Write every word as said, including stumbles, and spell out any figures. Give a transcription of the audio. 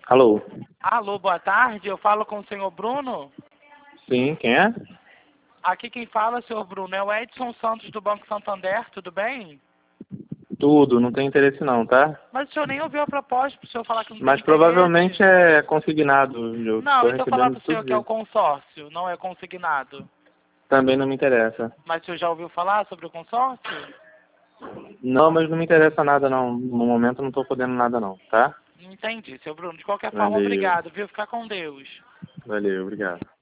Alô? Alô, boa tarde. Eu falo com o senhor Bruno? Sim, quem é? Aqui quem fala, senhor Bruno, é o Edson Santos do Banco Santander, tudo bem? Tudo, não tem interesse não, tá? Mas o senhor nem ouviu a proposta para o senhor falar que não Mas tem interesse. provavelmente é consignado. Eu Não, estou então falar recebendo para o senhor tudo que é o isso. consórcio, não é consignado. Também não me interessa. Mas o senhor já ouviu falar sobre o consórcio? Não, mas não me interessa nada não. No momento não estou podendo nada não, tá? Não entendi, senhor Bruno. De qualquer forma, Valeu, obrigado, viu? Ficar com Deus. valeu, obrigado.